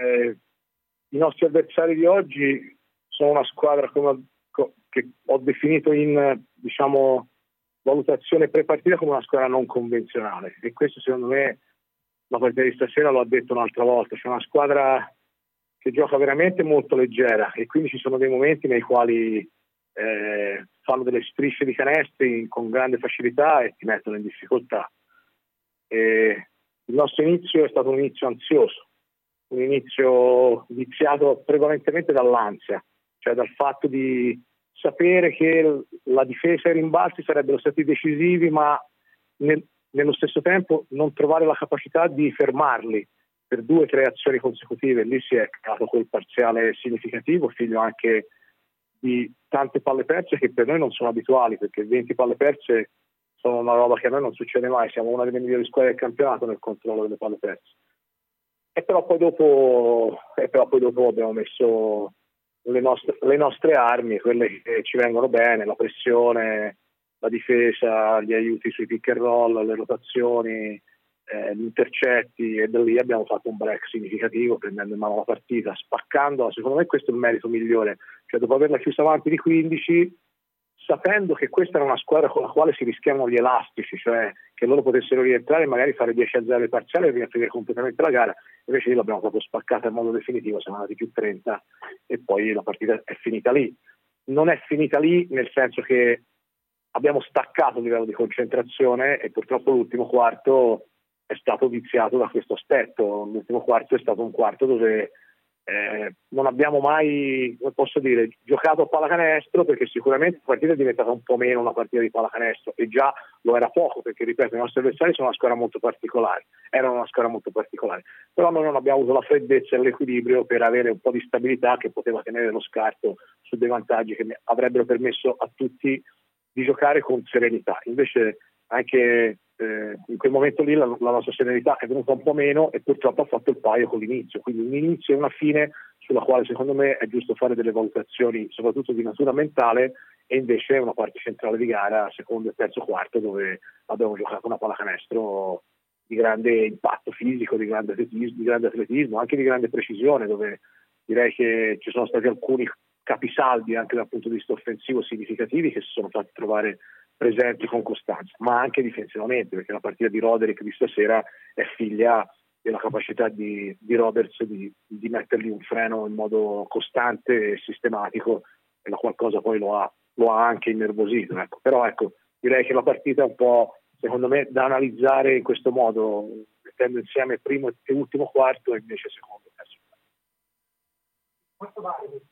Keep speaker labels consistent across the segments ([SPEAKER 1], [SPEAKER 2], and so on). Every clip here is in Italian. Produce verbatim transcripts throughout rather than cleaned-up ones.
[SPEAKER 1] eh, i nostri avversari di oggi sono una squadra come, che ho definito in, diciamo, valutazione pre-partita come una squadra non convenzionale, e questo secondo me la partita di stasera lo ha detto un'altra volta. C'è una squadra che gioca veramente molto leggera, e quindi ci sono dei momenti nei quali eh, fanno delle strisce di canestri con grande facilità e ti mettono in difficoltà. E il nostro inizio è stato un inizio ansioso, un inizio viziato prevalentemente dall'ansia, cioè dal fatto di sapere che la difesa e i rimbalzi sarebbero stati decisivi, ma nel, nello stesso tempo non trovare la capacità di fermarli per due o tre azioni consecutive. Lì si è creato quel parziale significativo, figlio anche di tante palle perse che per noi non sono abituali, perché venti palle perse sono una roba che a noi non succede mai, siamo una delle migliori squadre del campionato nel controllo delle palle perse. E però poi dopo, e però poi dopo abbiamo messo le nostre, le nostre armi, quelle che ci vengono bene, la pressione, la difesa, gli aiuti sui pick and roll, le rotazioni, eh, gli intercetti, e da lì abbiamo fatto un break significativo prendendo in mano la partita, spaccandola. Secondo me questo è il merito migliore, cioè dopo averla chiusa avanti di quindici, sapendo che questa era una squadra con la quale si rischiavano gli elastici, cioè che loro potessero rientrare e magari fare dieci a zero il parziale e riaprire completamente la gara. Invece lì l'abbiamo proprio spaccata in modo definitivo, siamo andati più trenta e poi la partita è finita lì. Non è finita lì nel senso che abbiamo staccato il livello di concentrazione, e purtroppo l'ultimo quarto è stato viziato da questo aspetto. L'ultimo quarto è stato un quarto dove Eh, non abbiamo mai, come posso dire, giocato a pallacanestro, perché sicuramente la partita è diventata un po' meno una partita di pallacanestro, e già lo era poco, perché ripeto, i nostri avversari sono una squadra molto particolare, erano una squadra molto particolare, però noi non abbiamo avuto la freddezza e l'equilibrio per avere un po' di stabilità che poteva tenere lo scarto su dei vantaggi che avrebbero permesso a tutti di giocare con serenità. Invece anche eh, in quel momento lì la, la nostra serenità è venuta un po' meno, e purtroppo ha fatto il paio con l'inizio, quindi un inizio e una fine sulla quale secondo me è giusto fare delle valutazioni soprattutto di natura mentale, e invece una parte centrale di gara, secondo e terzo quarto, dove abbiamo giocato una pallacanestro di grande impatto fisico, di grande atletismo, di grande atletismo, anche di grande precisione, dove direi che ci sono stati alcuni capisaldi anche dal punto di vista offensivo significativi che si sono fatti trovare presenti con costanza, ma anche difensivamente, perché la partita di Roderick di stasera è figlia della capacità di, di Roberts di, di mettergli un freno in modo costante e sistematico, e la qualcosa poi lo ha, lo ha anche innervosito. Ecco. Però ecco, direi che la partita è un po', secondo me, da analizzare in questo modo, mettendo insieme primo e ultimo quarto, e invece secondo e terzo quarto. Quanto vale?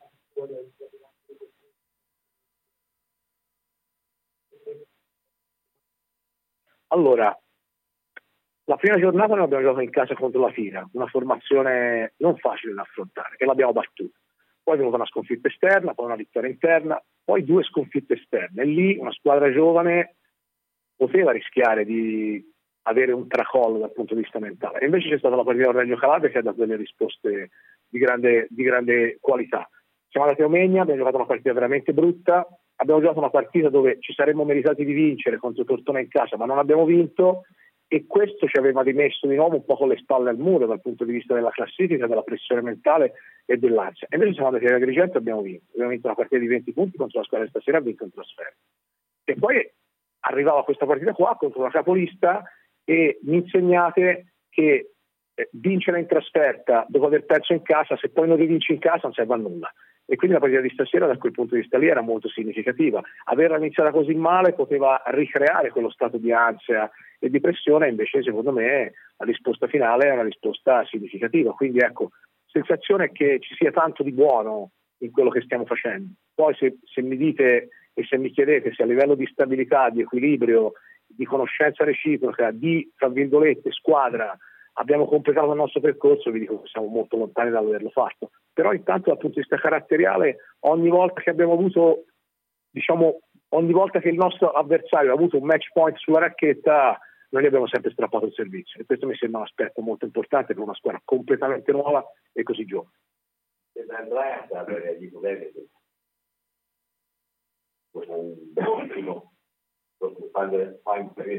[SPEAKER 1] Allora, la prima giornata noi abbiamo giocato in casa contro la Fira, una formazione non facile da affrontare, e l'abbiamo battuta. Poi è venuta una sconfitta esterna, poi una vittoria interna, poi due sconfitte esterne, e lì una squadra giovane poteva rischiare di avere un tracollo dal punto di vista mentale, e invece c'è stata la partita del Reggio Calabria che ha dato delle risposte di grande, di grande qualità. Siamo andati a Omegna, abbiamo giocato una partita veramente brutta, abbiamo giocato una partita dove ci saremmo meritati di vincere contro Tortona in casa, ma non abbiamo vinto, e questo ci aveva rimesso di nuovo un po' con le spalle al muro dal punto di vista della classifica, della pressione mentale e dell'ansia. E invece siamo andati a Agrigento e abbiamo vinto. Abbiamo vinto una partita di venti punti contro la squadra di stasera, ha vinto in trasferta. E poi arrivava questa partita qua contro una capolista, e mi insegnate che eh, vincere in trasferta dopo aver perso in casa, se poi non rivinci in casa non serve a nulla. E quindi la partita di stasera da quel punto di vista lì era molto significativa. Averla iniziata così male poteva ricreare quello stato di ansia e di pressione, invece secondo me la risposta finale è una risposta significativa. Quindi ecco, sensazione che ci sia tanto di buono in quello che stiamo facendo. Poi se, se mi dite e se mi chiedete se a livello di stabilità, di equilibrio, di conoscenza reciproca, di, tra virgolette, squadra, abbiamo completato il nostro percorso, vi dico che siamo molto lontani dall'averlo fatto. Però intanto dal punto di vista caratteriale, ogni volta che abbiamo avuto, diciamo, ogni volta che il nostro avversario ha avuto un match point sulla racchetta, noi gli abbiamo sempre strappato il servizio, e questo mi sembra un aspetto molto importante per una squadra completamente nuova e così giovane.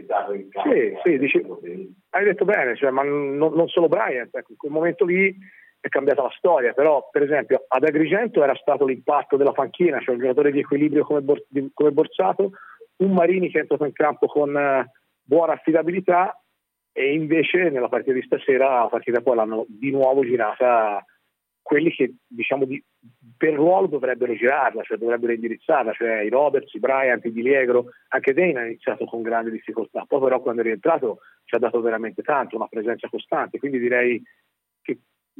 [SPEAKER 1] Sì, sì, dici, hai detto bene, cioè, ma non, non solo Bryant, ecco, in quel momento lì è cambiata la storia, però per esempio ad Agrigento era stato l'impatto della panchina, cioè un giocatore di equilibrio come, Bor- come Borsato, un Marini che è entrato in campo con eh, buona affidabilità, e invece nella partita di stasera la partita poi l'hanno di nuovo girata quelli che diciamo di, per ruolo dovrebbero girarla, cioè dovrebbero indirizzarla, cioè i Roberts, i Bryant, i Di Liegro. Anche Dane ha iniziato con grande difficoltà, poi però quando è rientrato ci ha dato veramente tanto, una presenza costante, quindi direi che,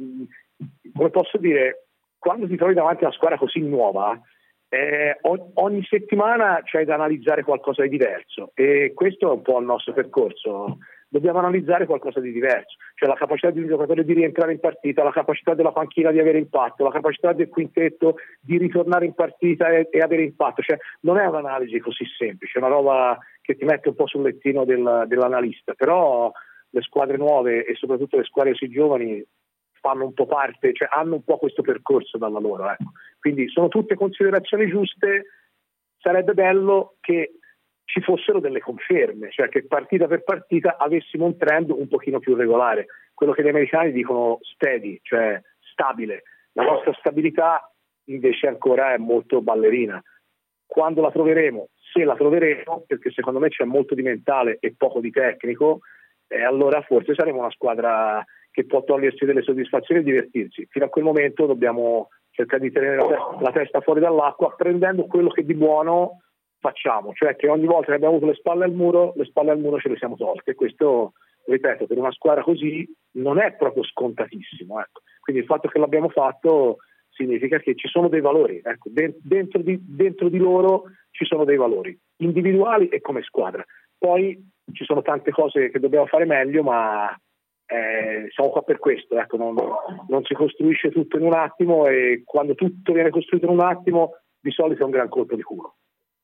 [SPEAKER 1] come posso dire, quando ti trovi davanti a una squadra così nuova, eh, ogni settimana c'è da analizzare qualcosa di diverso, e questo è un po' il nostro percorso. Dobbiamo analizzare qualcosa di diverso, cioè la capacità di un giocatore di rientrare in partita, la capacità della panchina di avere impatto, la capacità del quintetto di ritornare in partita e, e avere impatto. Cioè non è un'analisi così semplice, è una roba che ti mette un po' sul lettino del, dell'analista, però le squadre nuove e soprattutto le squadre così giovani fanno un po' parte, cioè hanno un po' questo percorso dalla loro, ecco. Quindi sono tutte considerazioni giuste. Sarebbe bello che ci fossero delle conferme, cioè che partita per partita avessimo un trend un pochino più regolare, quello che gli americani dicono steady, cioè stabile. La nostra stabilità invece ancora è molto ballerina. Quando la troveremo, se la troveremo, perché secondo me c'è molto di mentale e poco di tecnico, eh, allora forse saremo una squadra che può togliersi delle soddisfazioni e divertirsi. Fino a quel momento dobbiamo cercare di tenere la, te- la testa fuori dall'acqua, prendendo quello che di buono facciamo, cioè che ogni volta che abbiamo avuto le spalle al muro, le spalle al muro ce le siamo tolte. Questo, ripeto, per una squadra così non è proprio scontatissimo, ecco. Quindi il fatto che l'abbiamo fatto significa che ci sono dei valori, ecco. dentro, di, dentro di loro ci sono dei valori individuali e come squadra. Poi ci sono tante cose che dobbiamo fare meglio, ma eh, siamo qua per questo, ecco. non, non si costruisce tutto in un attimo, e quando tutto viene costruito in un attimo di solito è un gran colpo di culo.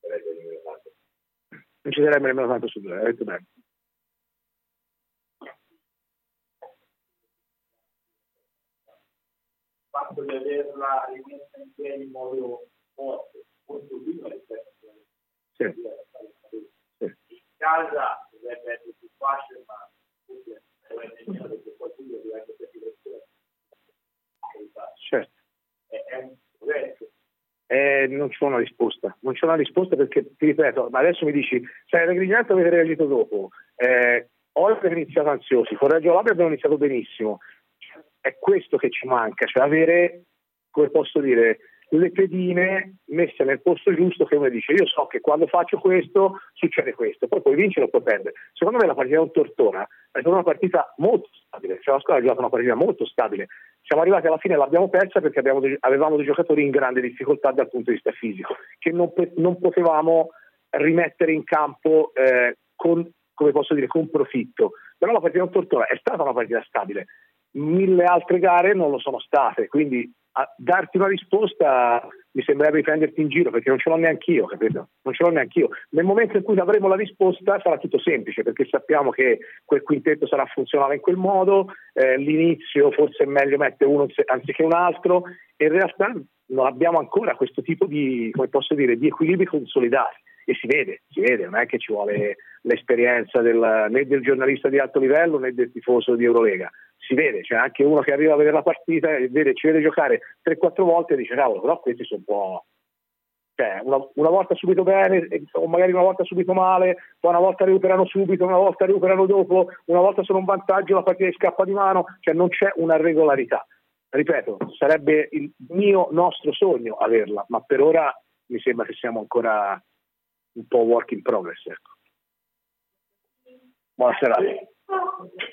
[SPEAKER 1] Non ci sarebbe nemmeno tanto su due, hai detto bene.
[SPEAKER 2] Il fatto di averla rimessa in piedi in modo forte, molto prima rispetto a
[SPEAKER 1] sì.
[SPEAKER 2] sì. In casa dovrebbe essere più facile, ma perché qualcuno deve essere più facile.
[SPEAKER 1] Certo.
[SPEAKER 2] È, è un progresso.
[SPEAKER 1] Eh, non c'è una risposta, non c'è una risposta perché, ti ripeto, ma adesso mi dici, sai, l'Agrigento avete reagito dopo, eh, oggi abbiamo iniziato ansiosi, con Reggio Calabria abbiamo iniziato benissimo, è questo che ci manca, cioè avere, come posso dire, le pedine messe nel posto giusto, che uno dice io so che quando faccio questo succede questo, poi puoi vincere o puoi perdere. Secondo me la partita con Tortona è stata una partita molto stabile, cioè la squadra ha giocato una partita molto stabile. Siamo arrivati alla fine e l'abbiamo persa perché abbiamo, avevamo dei giocatori in grande difficoltà dal punto di vista fisico, che non, non potevamo rimettere in campo eh, con, come posso dire, con profitto. Però la partita con Tortona è stata una partita stabile, mille altre gare non lo sono state, quindi a darti una risposta mi sembrerebbe prenderti in giro, perché non ce l'ho neanche io, capito? Non ce l'ho neanche io. Nel momento in cui avremo la risposta sarà tutto semplice, perché sappiamo che quel quintetto sarà funzionale in quel modo, eh, l'inizio forse è meglio mettere uno anziché un altro, e in realtà non abbiamo ancora questo tipo di, come posso dire, di equilibri consolidati, e si vede, si vede, non è che ci vuole l'esperienza del, né del giornalista di alto livello né del tifoso di Eurolega. Si vede, c'è anche uno che arriva a vedere la partita e vede, ci vede giocare tre quattro volte e dice cavolo, però questi sono un po', cioè una, una volta subito bene o magari una volta subito male, poi una volta recuperano subito, una volta recuperano dopo, una volta sono un vantaggio, la partita scappa di mano, cioè non c'è una regolarità. Ripeto, sarebbe il mio nostro sogno averla, ma per ora mi sembra che siamo ancora un po' work in progress, ecco. Buona serata.